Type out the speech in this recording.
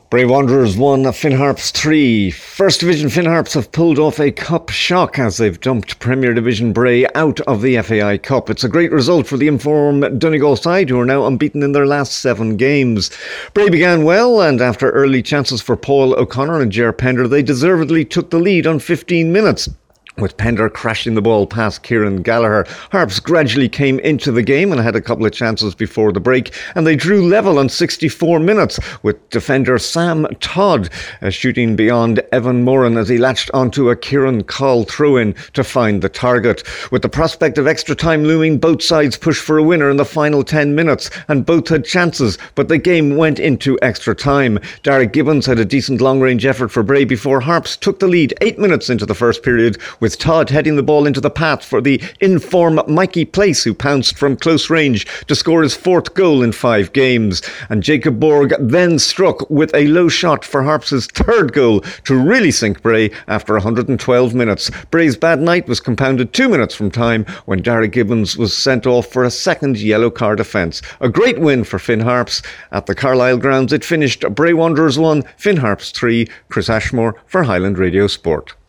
Bray Wanderers 1, Finn Harps 3. First Division Finn Harps have pulled off a cup shock as they've dumped Premier Division Bray out of the FAI Cup. It's a great result for the informed Donegal side, who are now unbeaten in their last 7 games. Bray began well, and after early chances for Paul O'Connor and Ger Pender, they deservedly took the lead on 15 minutes. With Pender crashing the ball past Kieran Gallagher, Harps gradually came into the game and had a couple of chances before the break, and they drew level on 64 minutes with defender Sam Todd shooting beyond Evan Moran as he latched onto a Kieran Call throw-in to find the target. With the prospect of extra time looming, both sides pushed for a winner in the final 10 minutes, and both had chances, but the game went into extra time. Derek Gibbons had a decent long-range effort for Bray before Harps took the lead 8 minutes into the first period, with Todd heading the ball into the path for the in-form Mikey Place, who pounced from close range to score his 4th goal in 5 games. And Jacob Borg then struck with a low shot for Harps' 3rd goal to really sink Bray after 112 minutes. Bray's bad night was compounded 2 minutes from time when Derek Gibbons was sent off for a 2nd yellow card offence. A great win for Finn Harps. At the Carlisle grounds, it finished Bray Wanderers 1, Finn Harps 3. Chris Ashmore for Highland Radio Sport.